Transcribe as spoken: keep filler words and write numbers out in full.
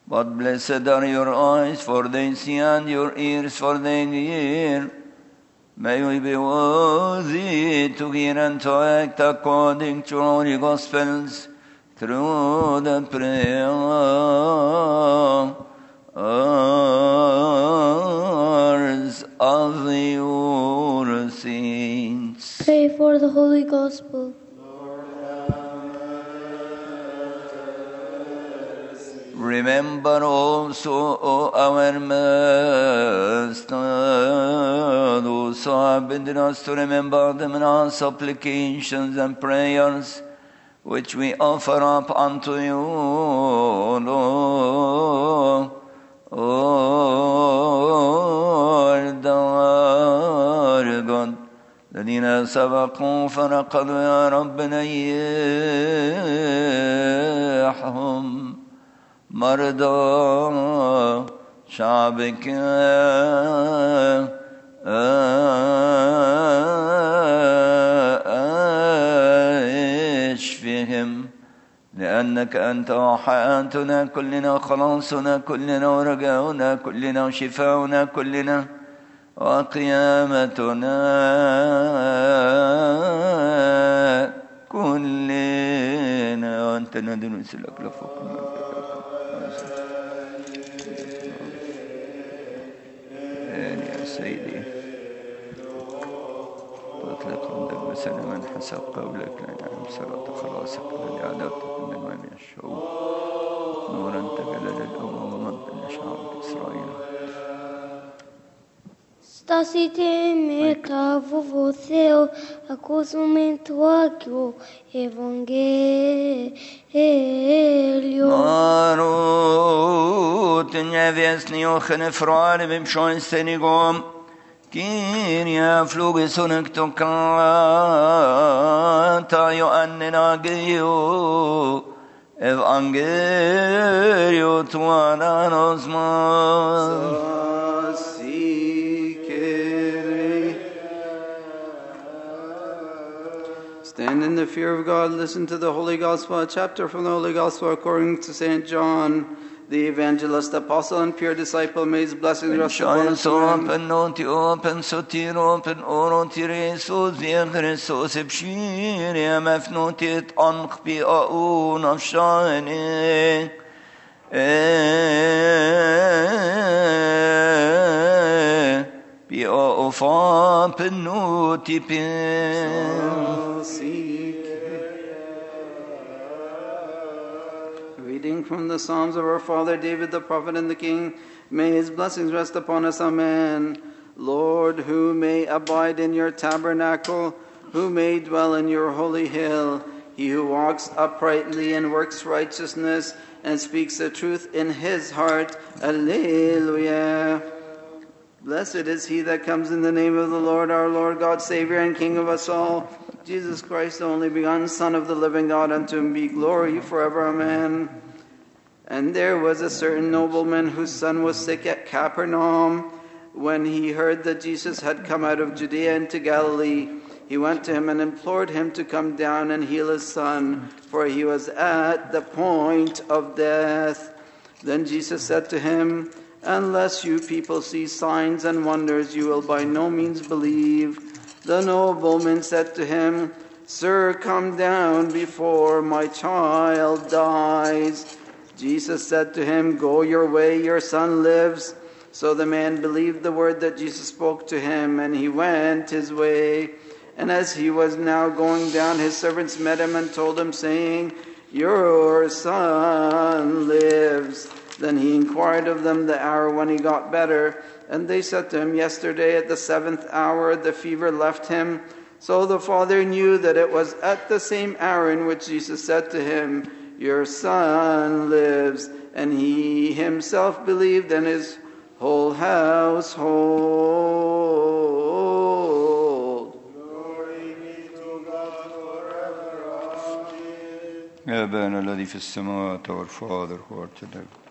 But blessed are your eyes, for they see, and your ears, for they hear. May we be worthy to hear and to act according to Holy Gospels, through the prayers of your saints. Pray for the Holy Gospel. Remember also, O our Master, those who have bidden us to remember them in our supplications and prayers, which we offer up unto you, Lord, our God. الذين سبقوا فنقضوا يا رب نيحهم مرضى شعبك اشفهم لأنك أنت حياتنا كلنا خلاصنا كلنا ورجاؤنا كلنا وشفاؤنا كلنا وقيامتنا كلنا وأنت ندعو لك لفوق يا سيدي أطلق عندك بسلام حسب قولك لنا صلاة خلاصك الذي عددت من من الشعوب نورا تجلى للأمم ومجدا لشعبك إسرائيل. Στάσετε μετά βοβό Θεό, ακούσουμε το Άγιο Ευαγγέλιο. Народ небесный, охне фрали бим шойстенигом, Kyria flugisonic tocataio annenagio, Evangelio tuananos mas. Stand in the fear of God, listen to the Holy Gospel, a chapter from the Holy Gospel according to Saint John, the evangelist, apostle, and pure disciple. May his blessings rest upon us. Open, noti, open, sotir, open, orontir, Jesus, via Christus, ebshiria, mefnotit, anqbi, aun, afshani, bi, ofa, penoti, pen. Reading from the Psalms of our father David, the prophet and the king, may his blessings rest upon us. Amen. Lord, who may abide in your tabernacle, who may dwell in your holy hill, he who walks uprightly and works righteousness and speaks the truth in his heart. Alleluia. Blessed is he that comes in the name of the Lord, our Lord, God, Savior and King of us all, Jesus Christ, the only begotten Son of the living God, unto him be glory forever. Amen. And there was a certain nobleman whose son was sick at Capernaum. When he heard that Jesus had come out of Judea into Galilee, he went to him and implored him to come down and heal his son, for he was at the point of death. Then Jesus said to him, unless you people see signs and wonders, you will by no means believe. The nobleman said to him, Sir, come down before my child dies. Jesus said to him, go your way, your son lives. So the man believed the word that Jesus spoke to him, and he went his way. And as he was now going down, his servants met him and told him, saying, your son lives. Then he inquired of them the hour when he got better. And they said to him, yesterday at the seventh hour the fever left him. So the father knew that it was at the same hour in which Jesus said to him, your son lives. And he himself believed, and his whole household. Glory be to God forever. Amen. يا أبانا الذي في السماوات, our Father who art in heaven,